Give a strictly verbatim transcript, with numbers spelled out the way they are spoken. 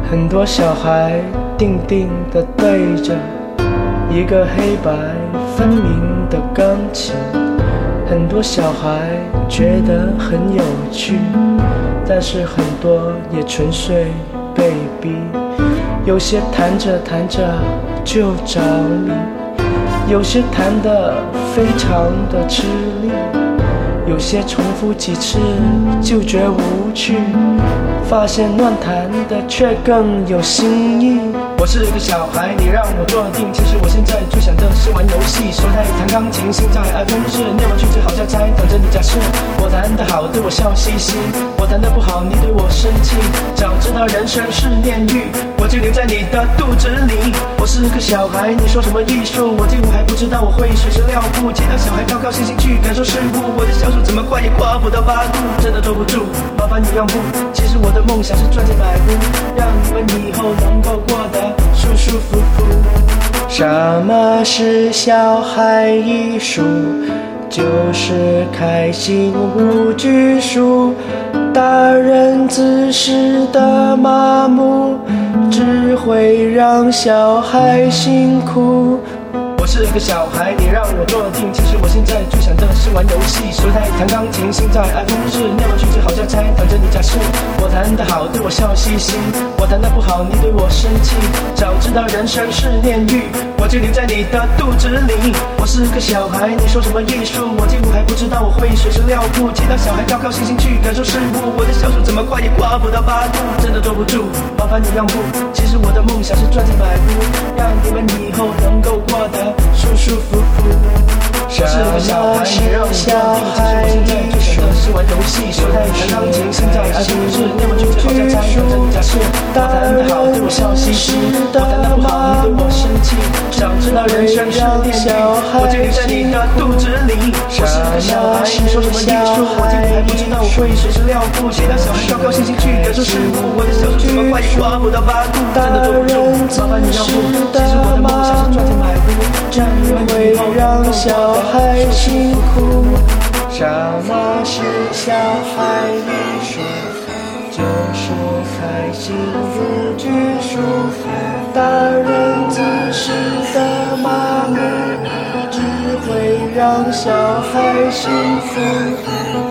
很多小孩定定地对着一个黑白分明的钢琴，很多小孩觉得很有趣，但是很多也纯粹被逼。有些弹着弹着就着迷，有些弹得非常的吃力，有些重复几次就觉无趣，发现乱弹的却更有新意。我是个小孩，你让我坐定，其实我现在最想的是玩游戏。手在弹钢琴，心在爱风日，念完句子好像在等着你假释。我弹得好，对我笑嘻嘻；我弹得不好，你对我生气。早知道人生是炼狱，我就留在你的肚子里。我是个小孩，你说什么艺术？我几乎还不知道我会随身撂布，其他小孩高高兴兴去感受事物，我的小手怎么刮也刮不到八度，真的坐不住，麻烦你让步。其实我的梦想是赚钱百步，让你们以后能够过得舒舒服服。什么是小孩艺术？就是开心无拘束，大人自私的麻木，只会让小孩辛苦。我是个小孩，你让我坐定，其实我现在最想的是玩游戏。手在弹钢琴，心在爱风日，念完句子好像在等着你假释。我弹得好，对我笑嘻嘻；我弹得不好，你对我生气。早知道人生是炼狱，我就留在你的肚子里。我是个小孩，你说什么艺术？我几乎还不知道我会随身撂布，其他小孩高高兴兴去感受事物，我的小手怎么刮也刮不到八度，真的坐不住，麻烦你让步。其实我的梦想是赚钱百步，让你们以后能够过得舒舒服服。我是个小孩，你让我坐定，其实我现在最想的是玩游戏。手在弹钢琴，心在爱风日，念完句子好像在等着你假释。我弹得好，对我笑嘻嘻；我弹得不好，你对我生气。早知道人生是炼狱，我就留在你的肚子里。我是个小孩，你说什么艺术？我几乎还不知道我会随身撂布，其他小孩高高兴兴去感受事物，我的小手怎么刮也刮不到八度，真的坐不住，麻烦你让步。其实我的梦想是赚钱百步，这样你们以后能够过得还辛苦。什么是小孩艺术？就是开心无拘束，大人自私的麻木，只会让小孩幸福。